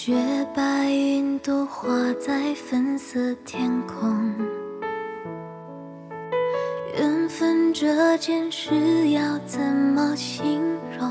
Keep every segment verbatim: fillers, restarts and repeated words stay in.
雪白云朵画在粉色天空，缘分这件事要怎么形容？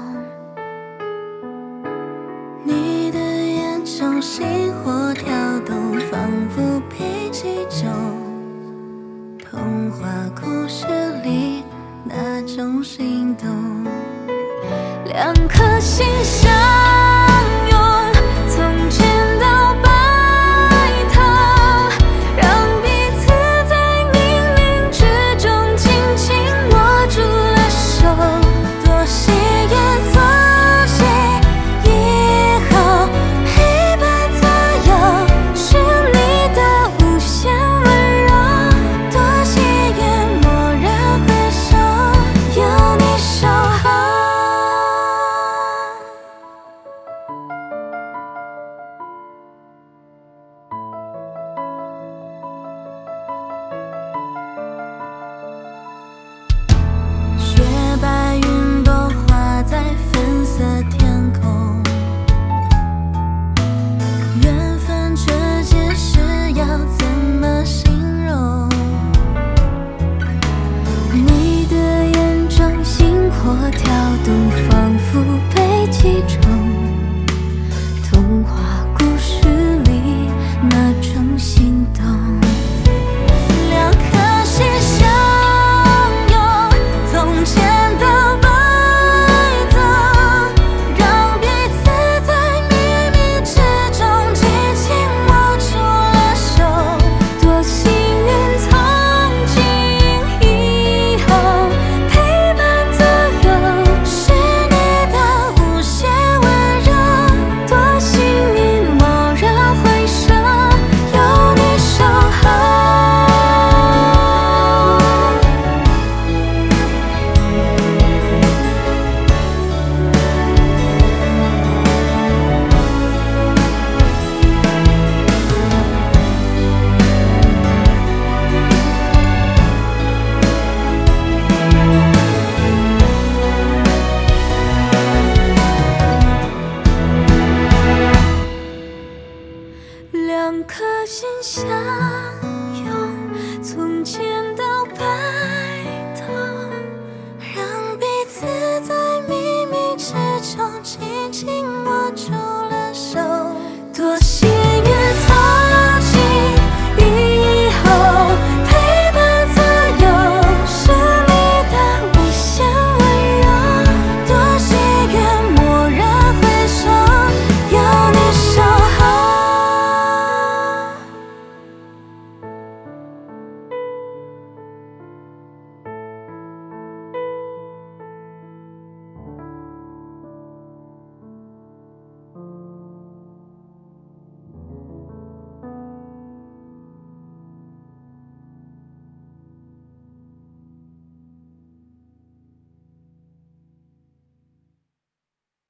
你的眼中星火跳动，仿佛被击中。童话故事里那种心动，两颗心相拥，从前到白头，让彼此在冥冥之中紧紧握住了手。多些也足迹以后，陪伴左右是你的无限温柔。多些也蓦然回首，有你守候。雪白云朵画在粉色天空，缘分这件事要怎么形容？你的眼中星火跳动，仿佛被击中。童话故事里那种心动，两颗心相拥，从前到白头，让彼此在秘密之中紧紧握住了手。多幸运，从今以后，陪伴左右是你的无限温柔。多幸运，蓦然回首，有你守候。两颗心相拥，从前